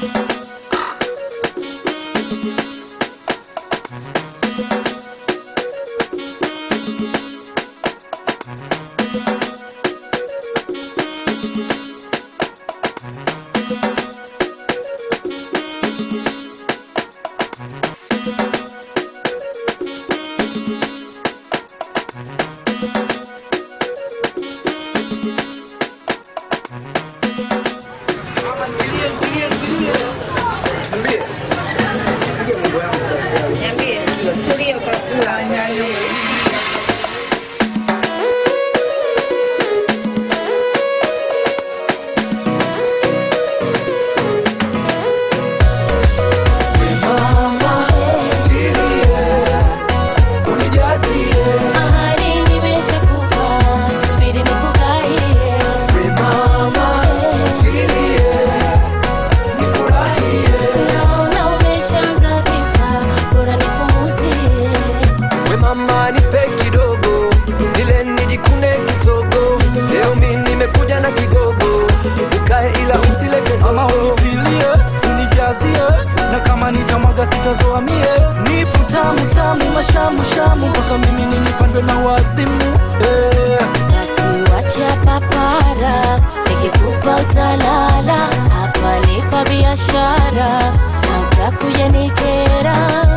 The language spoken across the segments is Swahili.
Sitazoamie nipo tamu tamu mashamu shamu mpaka mimi nipandwe na wazimu. Basi wacha papara, nikikupa utalala. Hapa nipa biashara na utakuja nikera.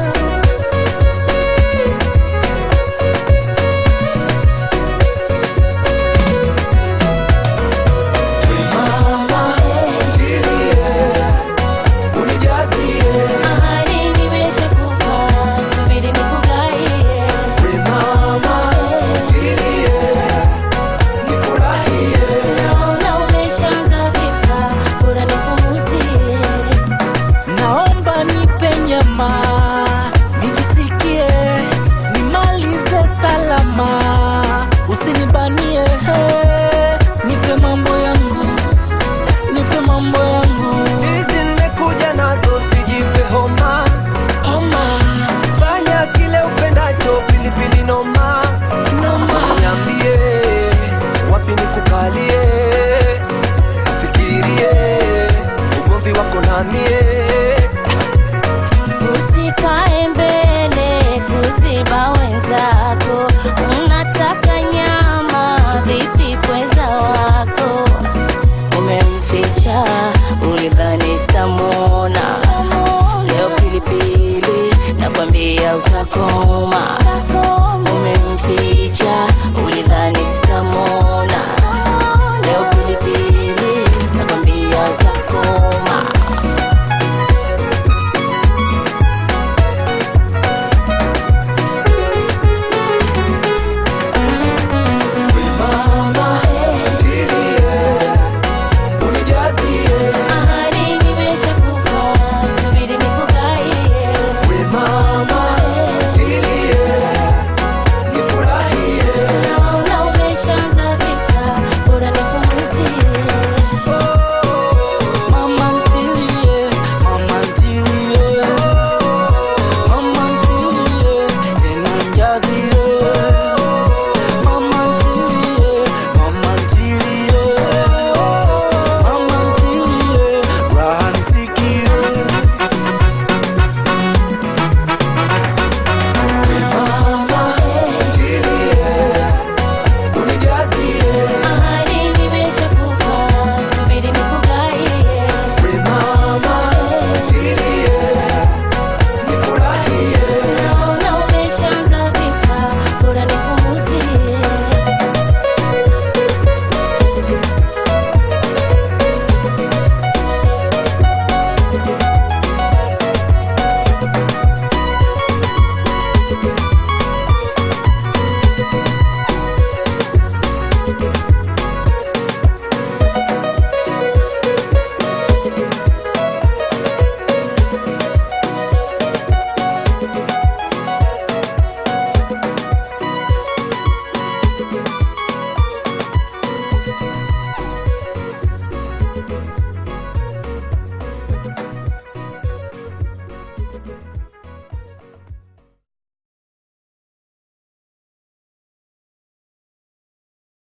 Nijisikie nimalize salama, usinibanie, nipe mambo yangu, nipe mambo yangu. Hizi nimekuja nazo sijipe homa homa, fanya kile upendacho, pilipili noma noma. Niambie wapi nikukalie, ufikirie ugomvi wako na mie. Usikae mbele kuziba wenzako, unataka nyama vipi pweza wako? Umemficha ulidhani sitamwona, leo pilipili nakwambia utakoma.